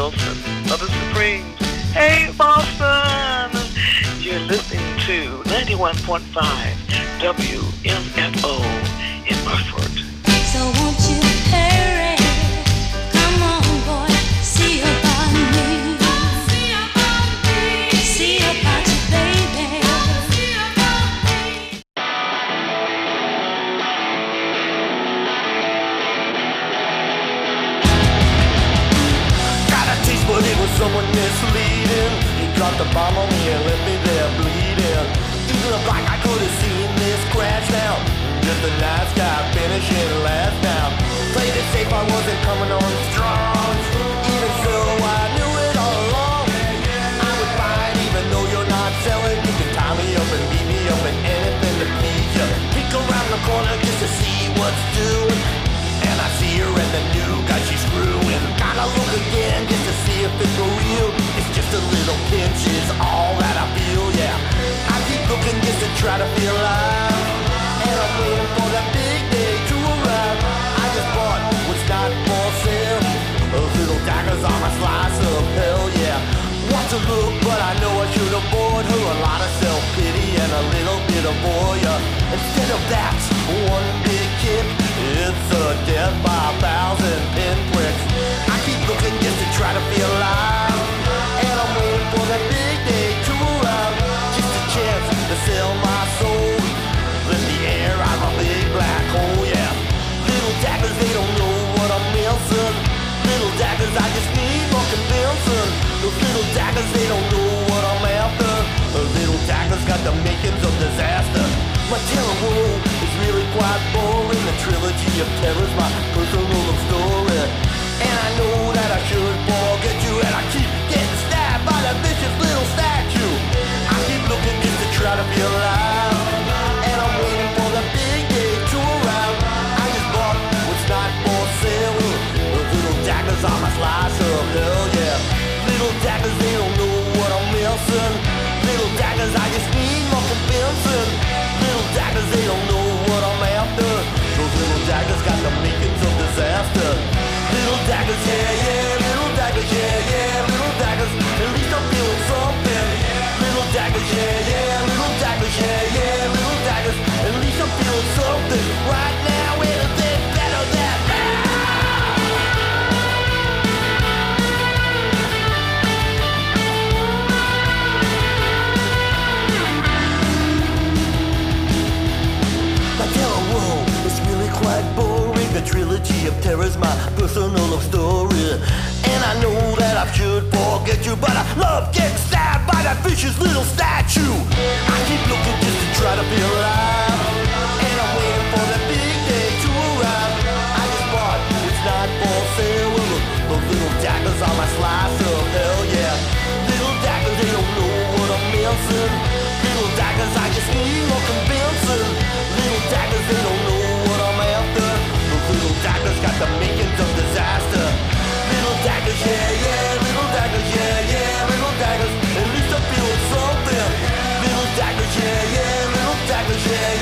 Wilson of the Supremes. Hey, Boston! You're listening to 91.5 WMFO in Merford. So won't you hurry? Come on, boy, see about me. See about me. See about you, baby. See about me. Got a taste, but it was someone misleading. He dropped a bomb on me and left me there bleeding. Didn't look like I could have seen this crash now. Just a nice guy finishing last now. Played it safe, I wasn't coming on strong. Even so, I knew it all along. I would fight even though you're not selling. You can tie me up and beat me up and anything to please you. Peek around the corner just to see what's doing. And I see her and the new guy she's screwing. Gotta look again just to see if it's for real. It's just a little pinch is all that I feel, yeah. I keep looking just to try to feel alive. And I'm waiting for that big day to arrive. I just bought what's not for sale. Those little daggers on my slice of hell, yeah. Want to look, but I know I should avoid her. A lot of self-pity and a little bit of voyeur. Instead of that, one big kick, it's a death by 1,000 pinpricks. I keep looking just to try to feel alive. And I'm waiting for that big day to arrive. Just a chance to sell my soul. Let the air out of a big black hole, yeah. Little daggers, they don't know what I'm missing. Little daggers, I just need more convincing. Those little daggers, they don't know what I'm after. The little daggers got the makings of disaster. My terror world is really quite boring. The trilogy of terror's my personal love story. And I know that I should forget you. And I keep getting stabbed by that vicious little statue. I keep looking just to try to feel alive. And I'm waiting for the big day to arrive. I just bought what's not for sale. Those little daggers on my slice of hell, yeah. Little daggers, they don't know what I'm missing. Little daggers, I just need more convincing. Little daggers, they don't know what I'm after. Those little daggers got the makings of disaster. Little daggers, yeah, yeah. Little daggers, yeah, yeah. Little daggers, at least I'm feeling something. Little daggers, yeah, yeah. Little daggers, yeah, yeah. Little daggers, at least I'm feeling something. Right now, anything better than that. My terror world is really quite boring. The trilogy of terror's my personal love story. And I know that I should forget you, but I love getting stabbed by that vicious little statue. I keep looking just to try to feel alive. And I'm waiting for that big day to arrive. I just bought it's not for sale. Those little daggers on my slice of hell, yeah. Little daggers, they don't know what I'm missing. Little daggers, I just need more convincing. Little daggers, they don't know what I'm after. Those little daggers got the makings of disaster. Little daggers, yeah, yeah. Little daggers, yeah, yeah. Little daggers, at least I'm feeling something. Little daggers, yeah, yeah. Little daggers, yeah,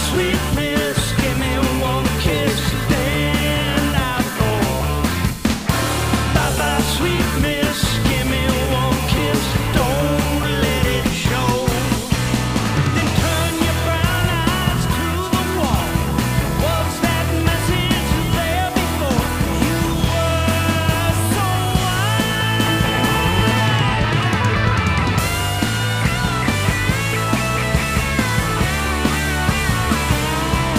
sweet miss, give me one kiss, then I'll go. Bye bye, sweet miss, give me one kiss, don't let it show. Then turn your brown eyes to the wall. Was that message there before? You were so wild.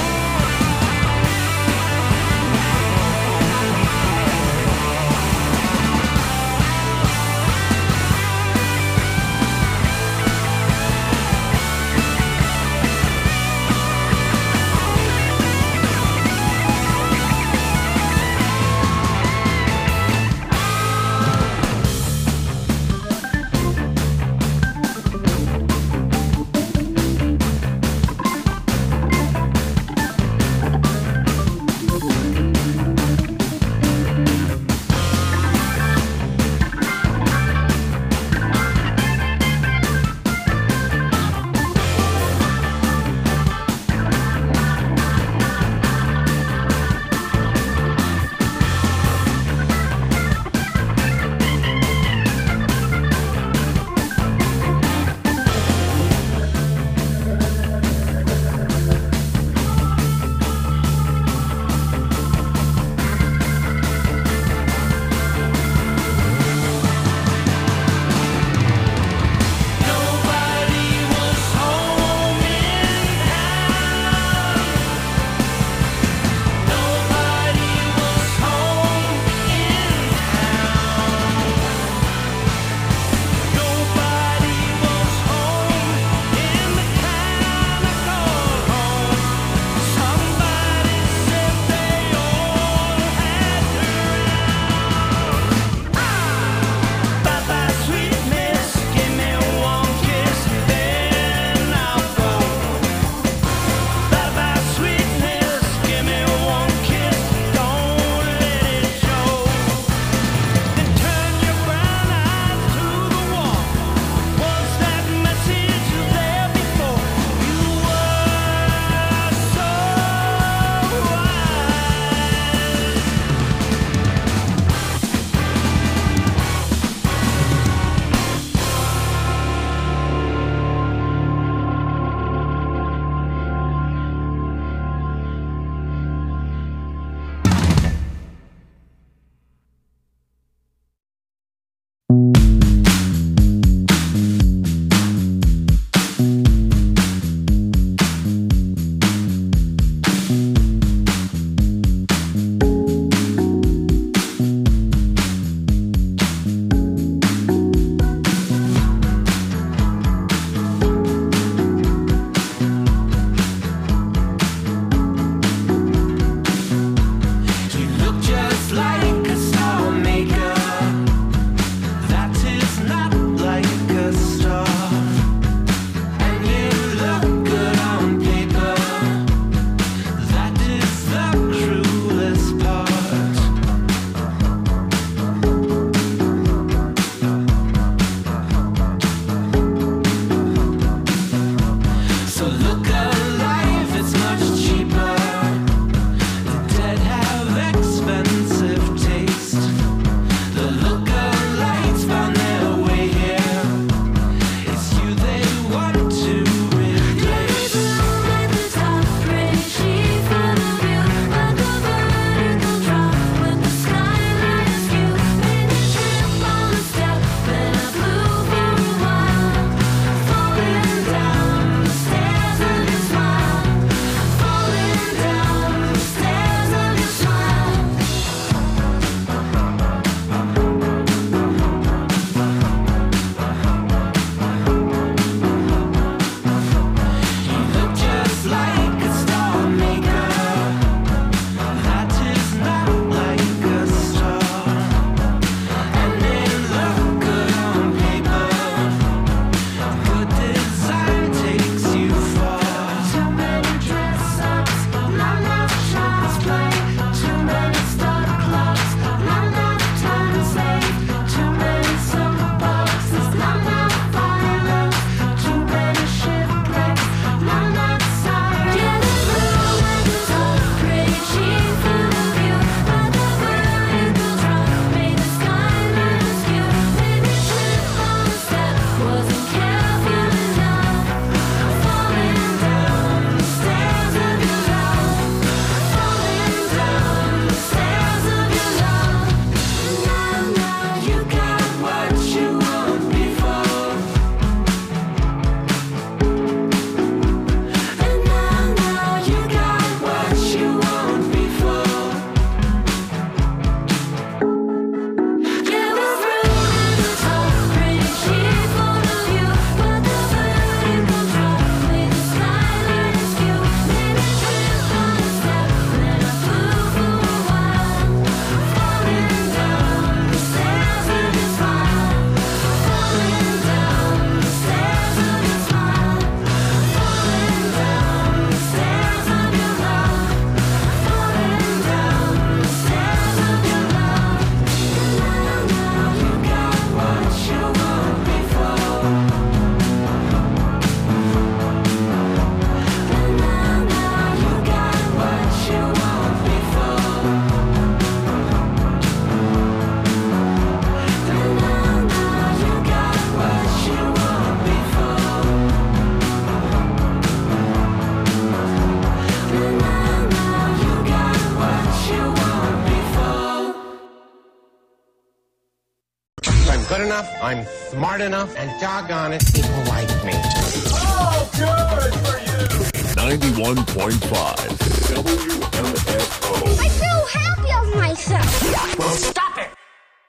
good enough, I'm smart enough, and doggone it, people like me. Oh, good for you. 91.5 WMFO. I feel happy of myself. Well, stop it.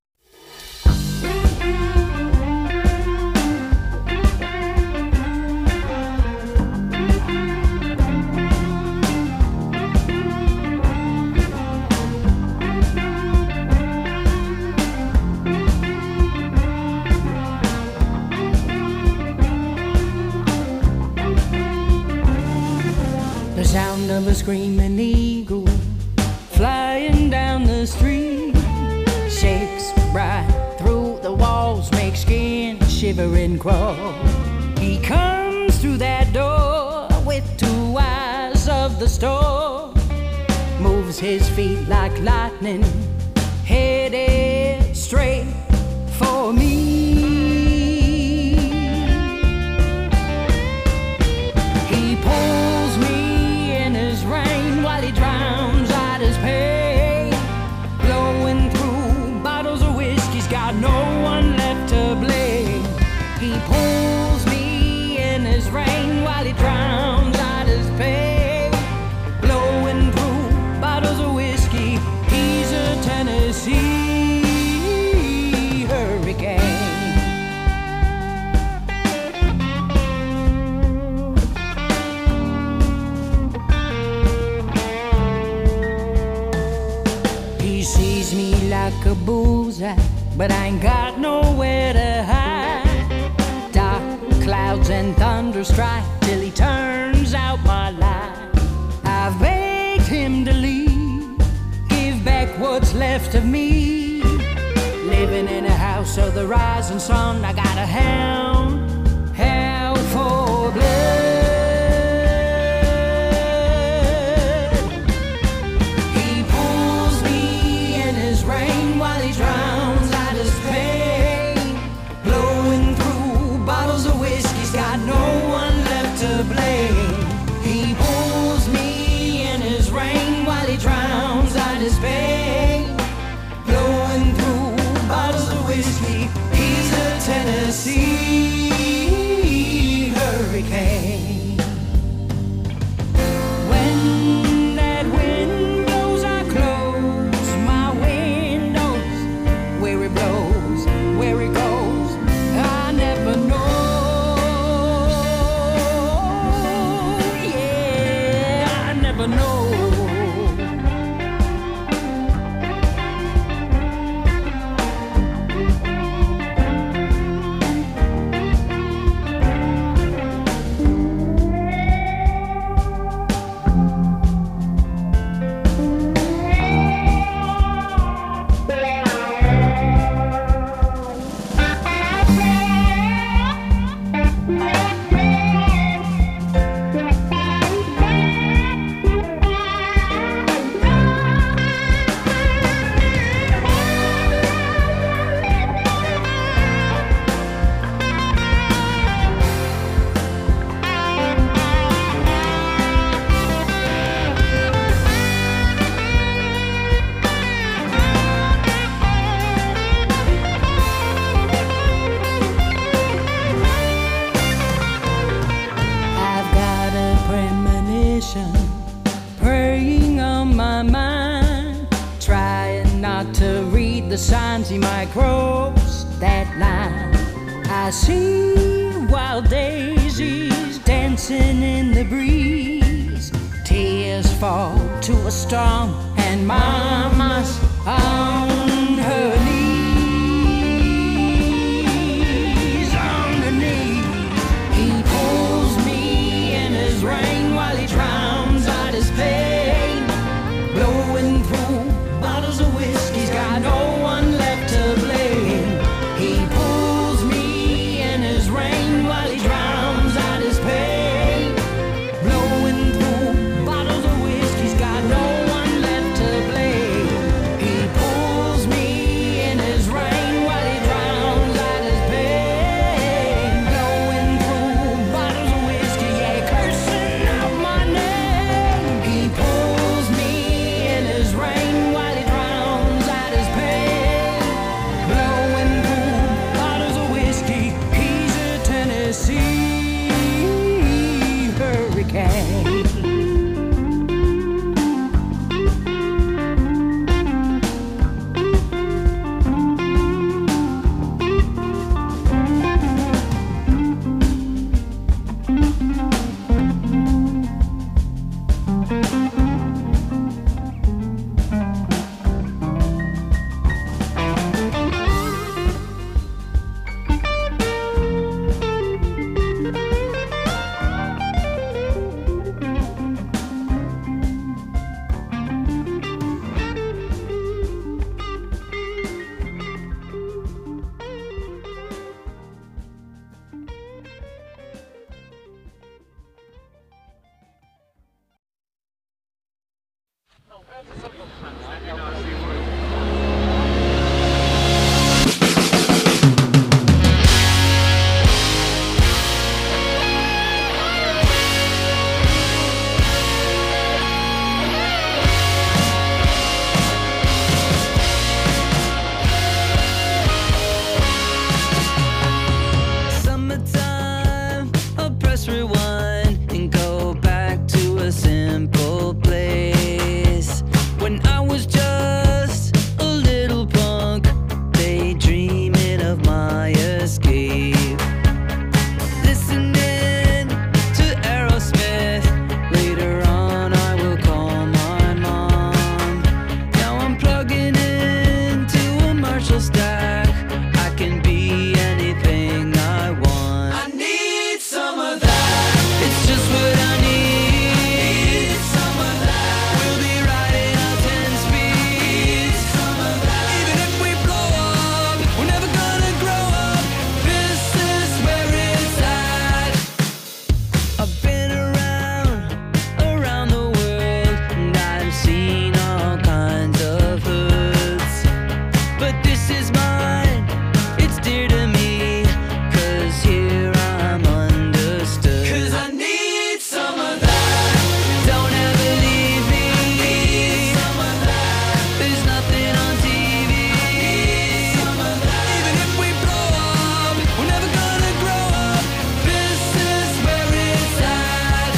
The sound of a screaming eagle flying down the street shakes right through the walls, makes skin shiver and crawl. He comes through that door with 2 eyes of the storm, moves his feet like lightning, headed straight for me. He pulls me in his rain while he drowns out his pain, blowing through bottles of whiskey's got no one left to blame. He pulls me in his rain while he drowns out his pain, blowing through bottles of whiskey. He's a Tennessee hurricane. He sees me like a bullseye, but I ain't got nowhere to hide. Dark clouds and thunder strike till he turns out my light. I've begged him to leave, give back what's left of me. Living in a house of the rising sun, I got a hound for blood. He pulls me in his rain while he drowns out his pain, blowing through bottles of whiskey's got no one left to blame. He pulls me in his rain while he drowns out his pain, blowing through bottles of whiskey. He's a Tennessee hurricane. When that wind blows, I close my windows. Where it blows, where it goes, I never know. Yeah, I never know. I've got a premonition preying on my mind, trying not to read the signs. He might cross that line. I see wild daisies dancing in the breeze, tears fall to a storm, and mama's on her knees, on her knees. He pulls me in his rain while he drowns out his pain, blowing through bottles of whiskey's got no one left to blame. He pulls me in his rain while he drowns out his pain, blowing through bottles of whiskey's got no one left to blame. He pulls can. Summertime, I'll press rewind and go back to a simple place. When I was just a little punk, daydreaming of my escape. Listening to Aerosmith, later on I will call my mom. Now I'm plugging into a Marshall stack. I can be anything I want. I need some of that. It's just what I need. Some of that. We'll be riding out 10 speeds. Some of that. Even if we blow up, we're never gonna grow up. This is where it's at. I've been around the world, and I've seen all kinds of hoods. But this is mine, it's dear to me, 'cause here I'm understood. 'Cause I need some of that. Don't ever leave me. Some of that. There's nothing on TV. Some of that. Even if we blow up, we're never gonna grow up. This is where it's at.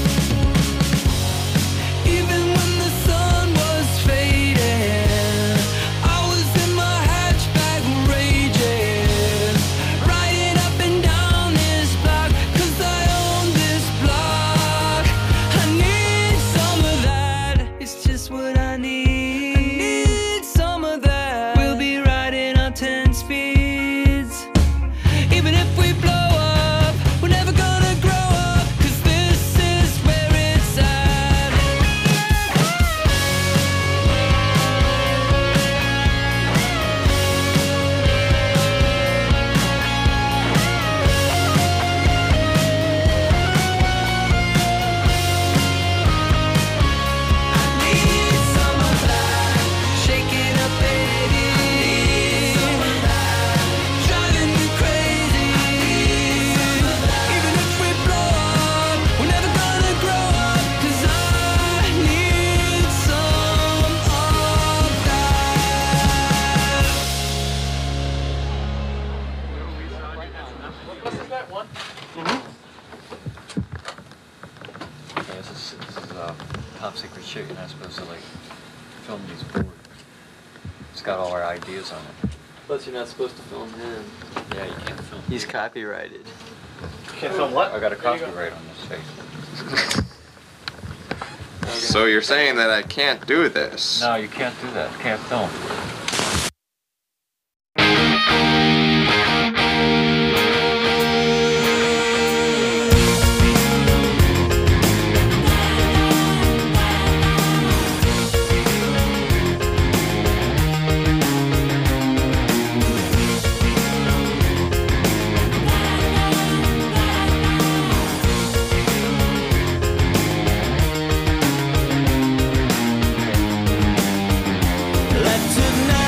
Even when the sun was fading, I was in my hatchback raging, riding up and down this block, 'cause I own this block. I need some of that. It's just what I need. I need some of that. We'll be riding on 10 speeds. Even if we blow up, we're never gonna grow up, 'cause this is where it's at. I need some of that. Shake it up, baby. Some of that. Driving me crazy. Some of that. Even if we blow up, we're never gonna grow up, 'cause I need some of that. Yeah, this is top secret shit. You're not supposed to like film these boards. It's got all our ideas on it. Plus, you're not supposed to film him. Yeah, you can't film. He's copyrighted. Can't film what? I got a copyright on this face. So you're saying that I can't do this? No, you can't do that. You can't film. Let tonight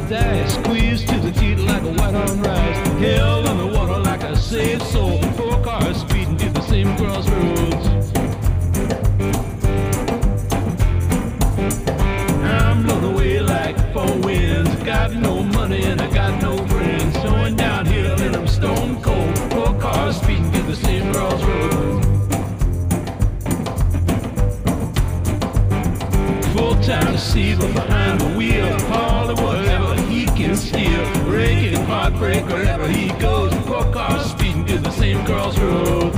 dice, squeezed to the teeth like a white on rice, held on the water like a saved soul. 4 cars speeding to the same crossroads. I'm blown away like 4 winds. Got no money and I got no friends. Going downhill and I'm stone cold. 4 cars speeding to the same crossroads. Full-time receiver behind the wheel. All of whatever he can steal. Breaking heartbreak wherever he goes. 4 cars speeding to the same crossroads.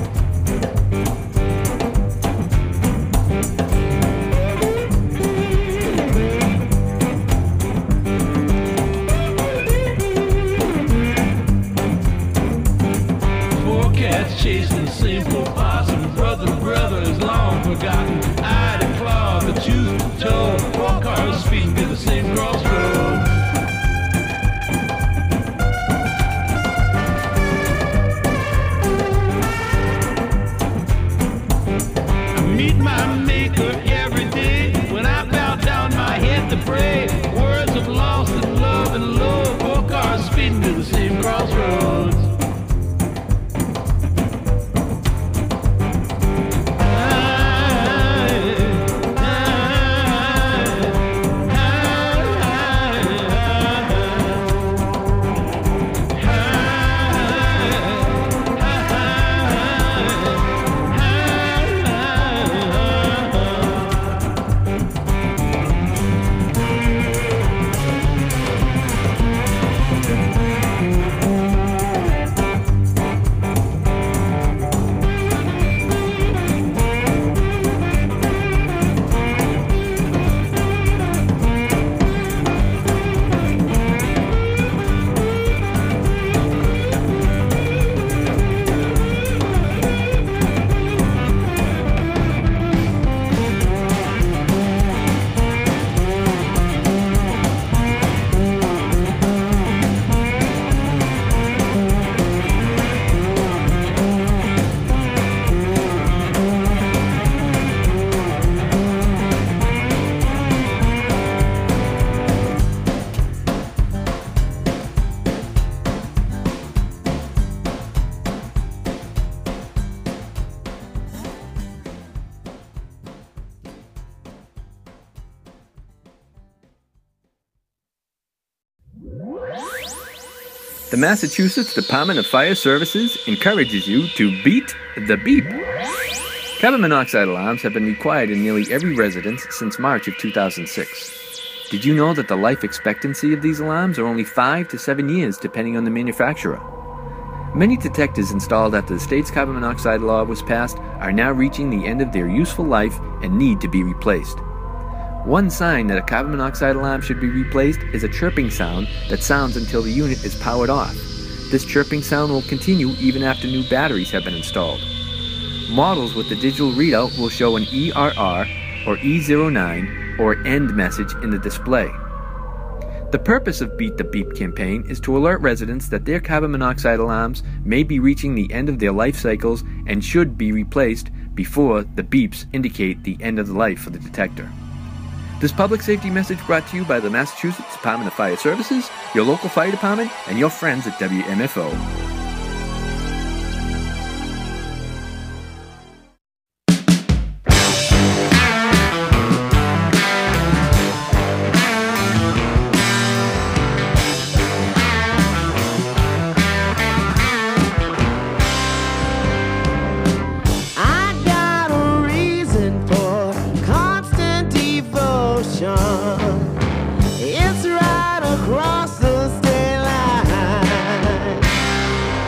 Chasing the same 4 possum. Brother to brother is long forgotten. Eye to claw, the tooth to toe. 4 cars speeding to the same crossroads. I meet my maker every day. When I bow down my head to pray, words of lost and love and love. 4 cars speeding to the same crossroads. The Massachusetts Department of Fire Services encourages you to beat the beep. Carbon monoxide alarms have been required in nearly every residence since March of 2006. Did you know that the life expectancy of these alarms are only 5 to 7 years depending on the manufacturer? Many detectors installed after the state's carbon monoxide law was passed are now reaching the end of their useful life and need to be replaced. One sign that a carbon monoxide alarm should be replaced is a chirping sound that sounds until the unit is powered off. This chirping sound will continue even after new batteries have been installed. Models with the digital readout will show an ERR or E09 or END message in the display. The purpose of Beat the Beep campaign is to alert residents that their carbon monoxide alarms may be reaching the end of their life cycles and should be replaced before the beeps indicate the end of the life of the detector. This public safety message brought to you by the Massachusetts Department of Fire Services, your local fire department, and your friends at WMFO. It's right across the state line.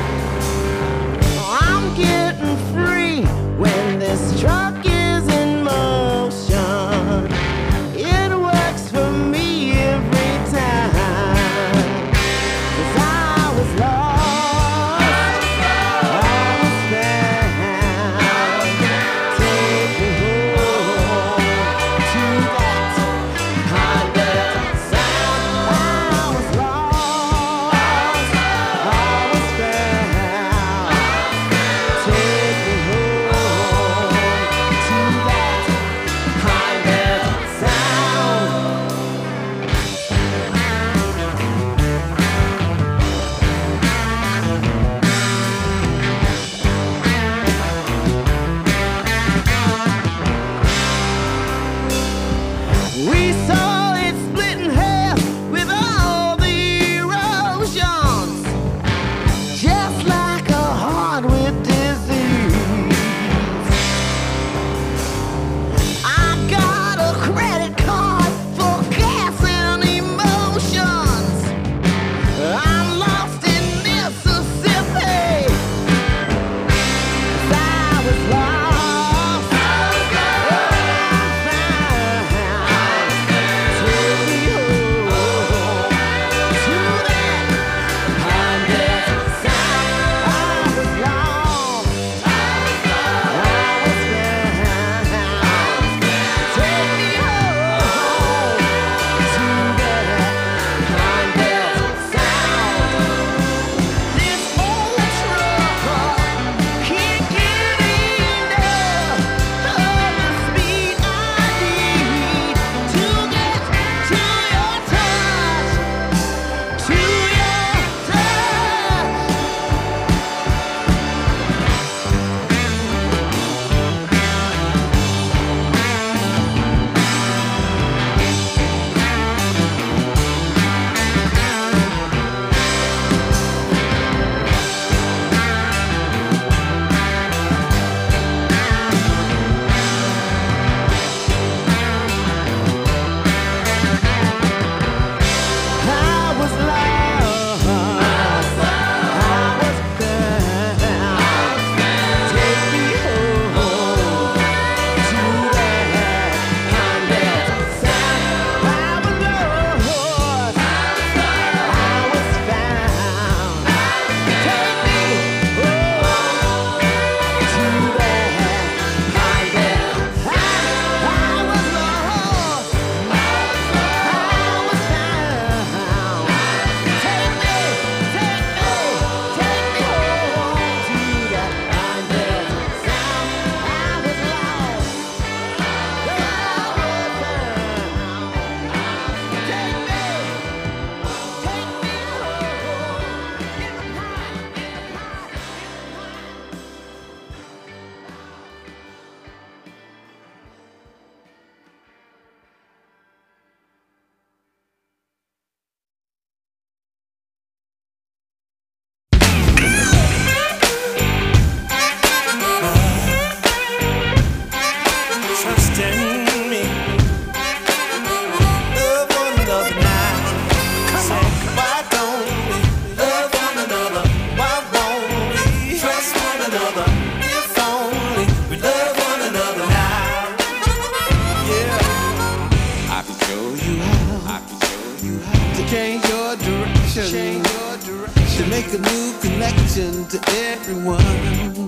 your direction. To make a new connection to everyone.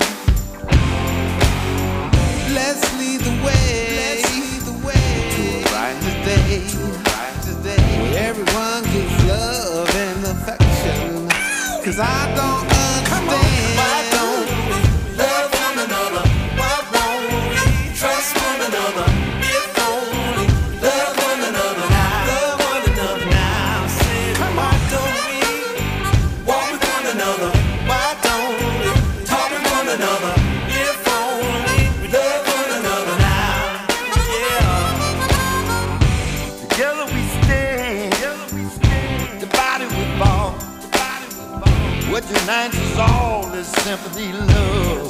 Let's lead the way to a brighter day, where everyone gives love and affection. 'Cause I don't understand. Why don't we love one another? Why won't we trust one another? If only love one another now. Love one another now. Say, why don't we walk with one another? Why don't we talk with one another? If only we love one another now. Yeah. Together we stand. Divided we fall. What unites us all is sympathy, love.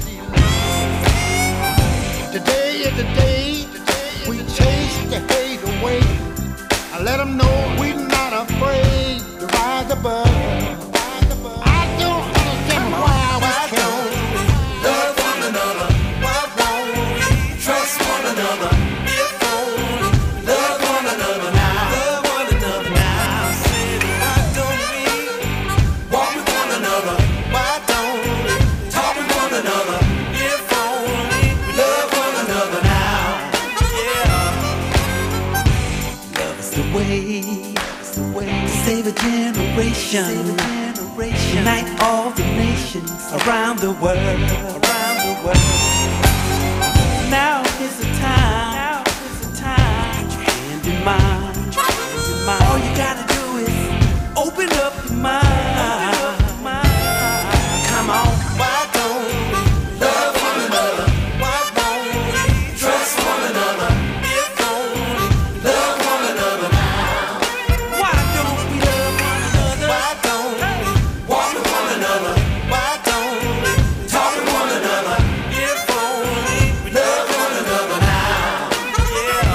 Today is the day we chase the hate away. I let them know we're not afraid to rise above. I don't understand why we can't love one another. Why won't we trust one another? If only love one another now. Love one another now. Say, why don't we walk with one another? Why don't we talk with one another? If only we love one another now. Yeah. Love is the way to save a generation. Unite all the nations around the world. Now is the time. Put your hand in mine. All you gotta do is open up your mind. Come on, why don't we love one another? Why won't we trust one another? If only love one another now. Why don't we love one another? Why don't we walk with one another? Why don't we talk with one another? If only we love one another now. Yeah.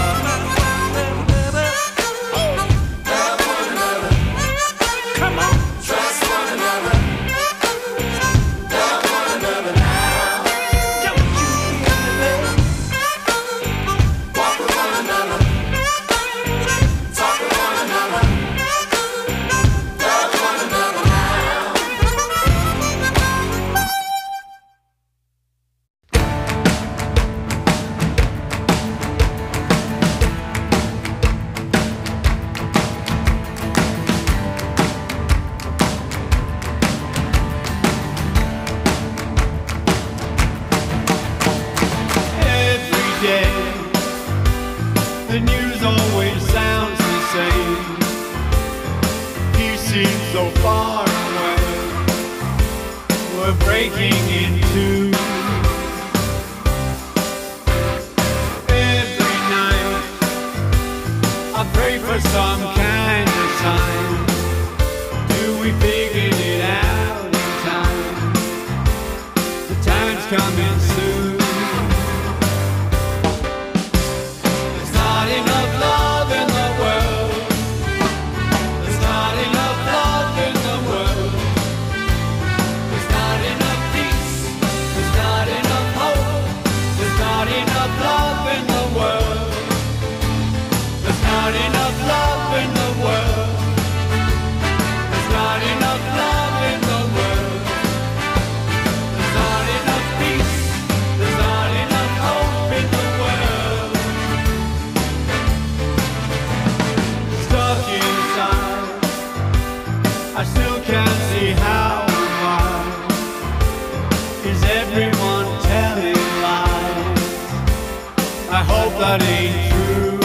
Love one another. Come on. Trust one another. Love one another now. Don't you feel me, baby? Walk with one another. Talk with one another. Love one another now. Every day, the news always sounds the same. You seem so far away. We're breaking into. Every night, I pray for some kind of sign. Do we figure it out in time? The time's coming soon. There's not enough love in the world. There's not enough love in the world. There's not enough peace. There's not enough hope. There's not enough love in the world. There's not enough love in the world. There's not enough love in the world. There's not enough peace. There's not enough hope in the world. Stuck inside, I still can't see how and why. Is everyone telling lies? I hope that ain't true.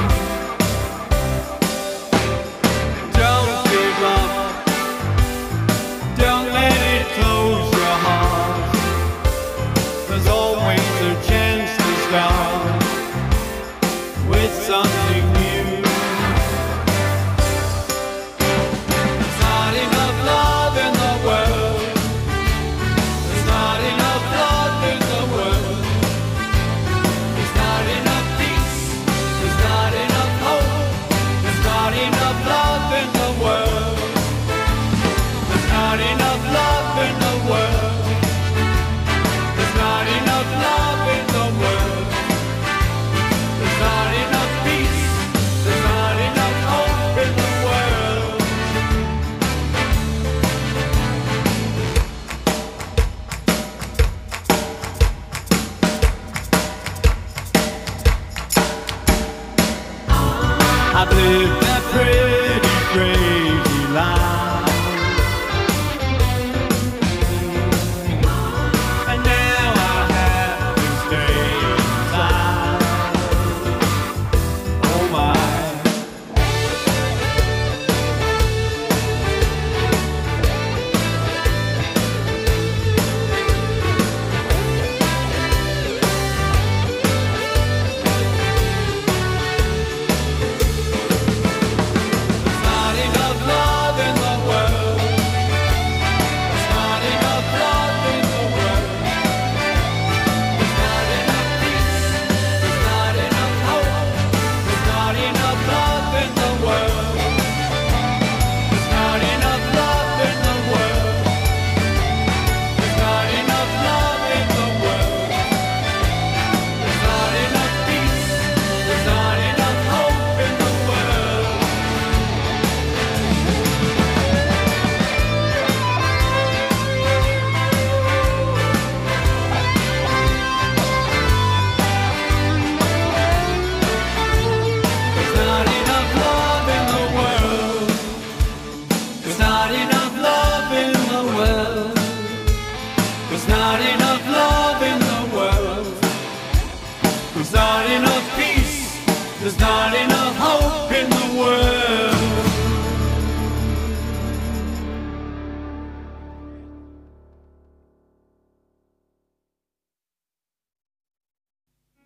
Don't give up. Don't let it close your heart. There's always a chance to start with something new. There's not enough love in the world. There's not enough love in the world. There's not enough peace.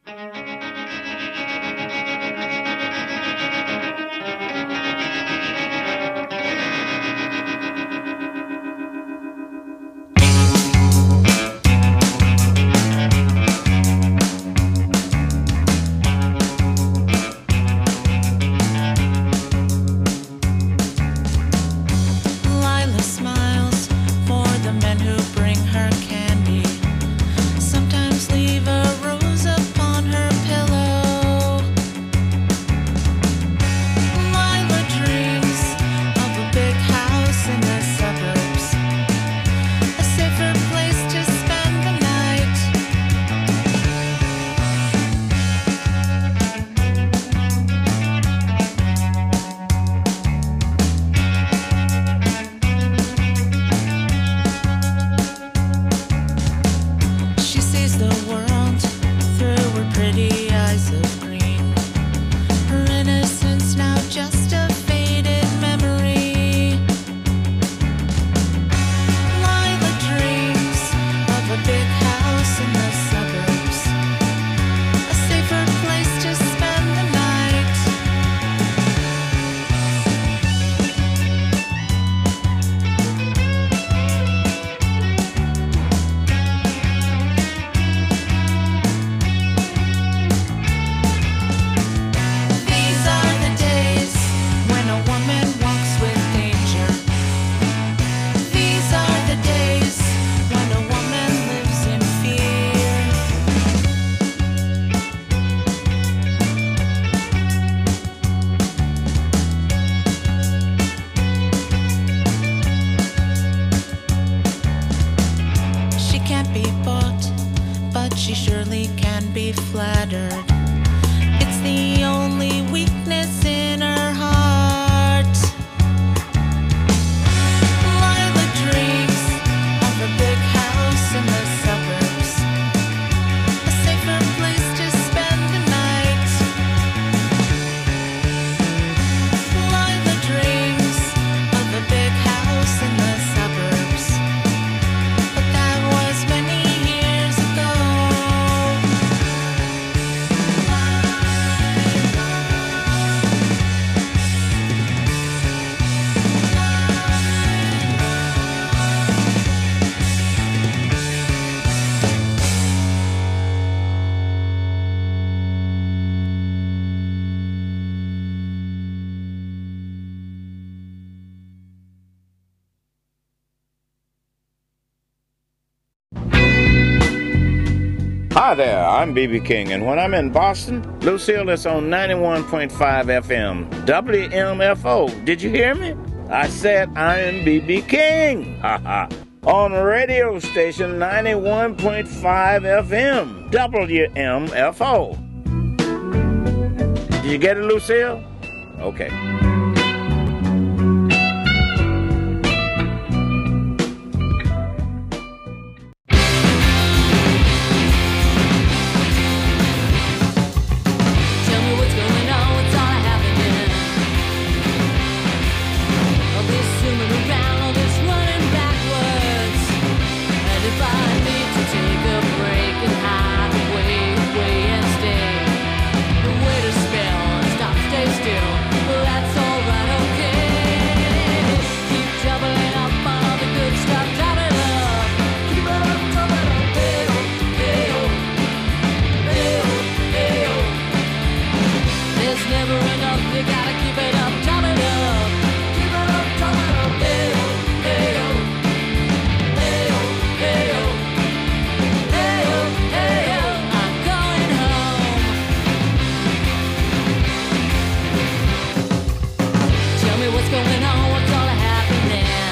Lila smiles for the men who bring her candy. Sometimes leave a rose upon her pillow. Lila dreams of a big house in the suburbs, a safer place to spend the night. She sees the world through her pretty eyes of green. Her innocence now just a faded memory. Lila dreams of a big house in the suburbs, a safer place to spend the night. These are the days when a woman walks with danger. These are the days when a woman lives in fear. She can't be bought, but she surely can be flattered. It's the only weakness in her heart. Lila dreams of a big house in the suburbs, a safer place to spend the night. Lila dreams of a big house in the suburbs, but that was many years ago. Hi there, I'm B.B. King, and when I'm in Boston, Lucille is on 91.5 FM, WMFO. Did you hear me? I said I am B.B. King. Ha ha. On radio station 91.5 FM, WMFO. Did you get it, Lucille? Okay. Tell me what's going on, what's all happening? All this zooming around, all this running backwards. And if I need to take a break and hide away and stay, the way to spell and stop, stay still, well that's alright, okay. Keep doubling up on all the good stuff, top it up. Keep it up, top it up, hey-oh, hey-oh, hey-oh, hey-oh. There's never enough, you gotta keep it up, top it up. Keep it up, top it up, hey-oh, hey-oh, hey-oh, hey-oh, hey-oh, hey-oh. I'm going home. Tell me what's going on, what's all happening?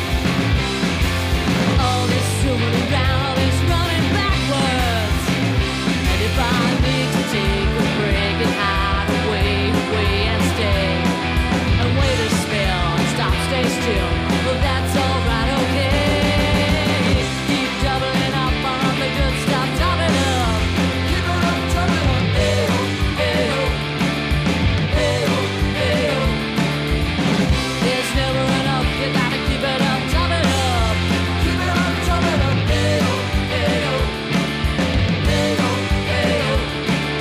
All this zooming around, all this running backwards. And if I need to take a break and hide away and stay, and wait a spell and stop, stay still, well that's alright, okay. Keep doubling up on the good stuff, top it up. Keep it up, top it up, hey-oh, hey-oh, hey-oh, hey-oh. There's never enough, you gotta keep it up, top it up. Keep it up, top it up, hey-oh, hey-oh, hey-oh, hey-oh.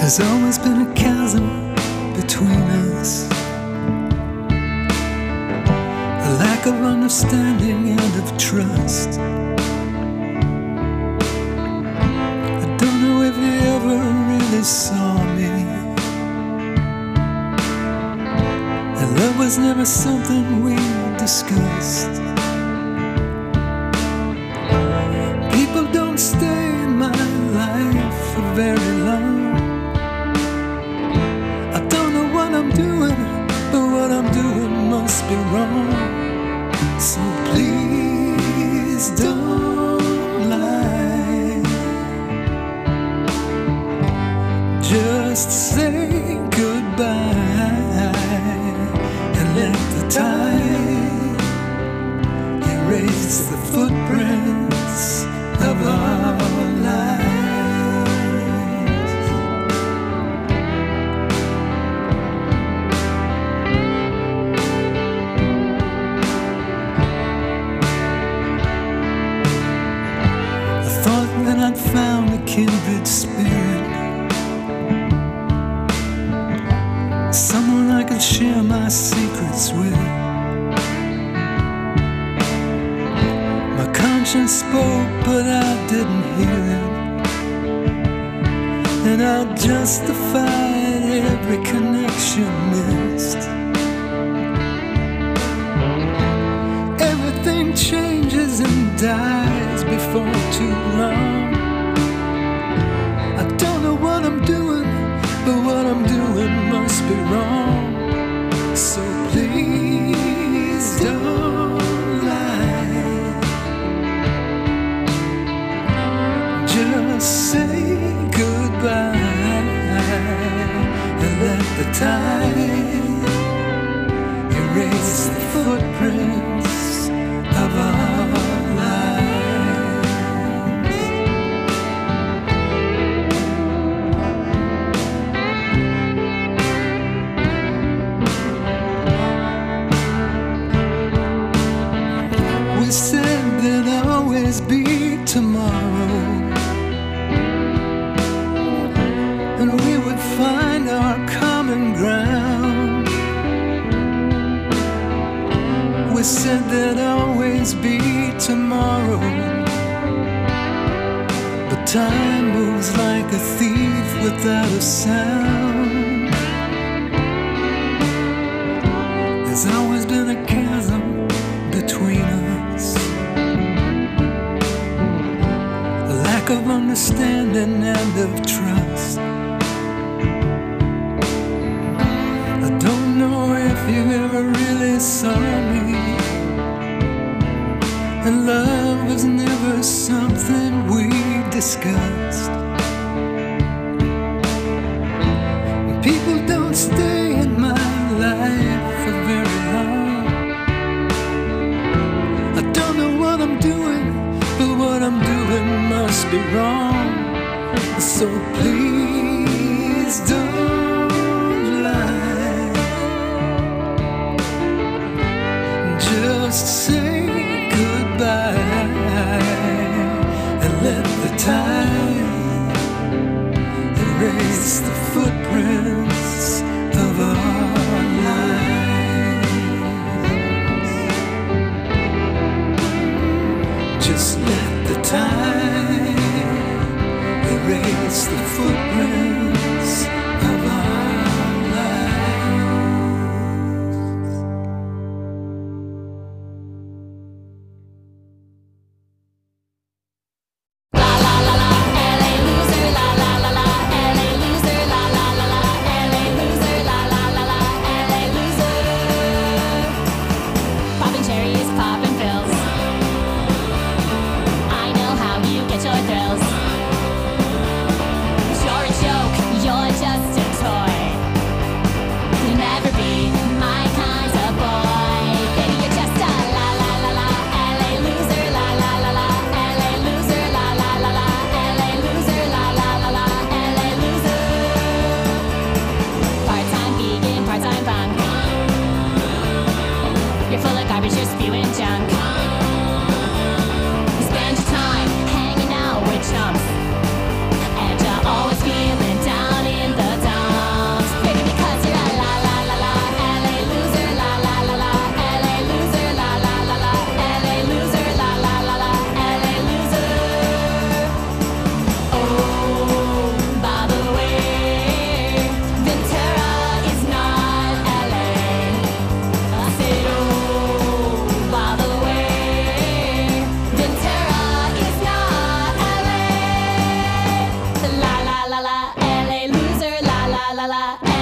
There's always been a chasm between us, a lack of understanding and of trust. I don't know if you ever really saw me, and love was never something we discussed. People don't stay in my life for very long. I don't know what I'm doing, but what I'm doing must be wrong. So please don't lie. Just say goodbye and let the tide erase the footprints of our lives. I thought that I'd found a kindred spirit, someone I could share my secrets with. My conscience spoke, but I didn't hear it, and I'll justify every connection missed. Everything changes and dies before too long. I don't know what I'm doing, but what I'm doing must be wrong. So please don't lie. Just say goodbye and let the tide erase the footprints of our lives. We said there'd always be tomorrow, and we would find our common ground. We said there'd always be tomorrow, but time moves like a thief without a sound. There's always been a chasm between us, a lack of understanding and of trust. I don't know if you ever really saw me, and love was never something we discussed. People don't stay in my life for very long. I don't know what I'm doing, but what I'm doing must be wrong. So please don't lie. Just say goodbye and let the tide erase the footprints of our lives. Just let the tide erase the footprints of our lives. Popping cherries, popping pills. I know how you get your thrills. Sure, it's show. la la.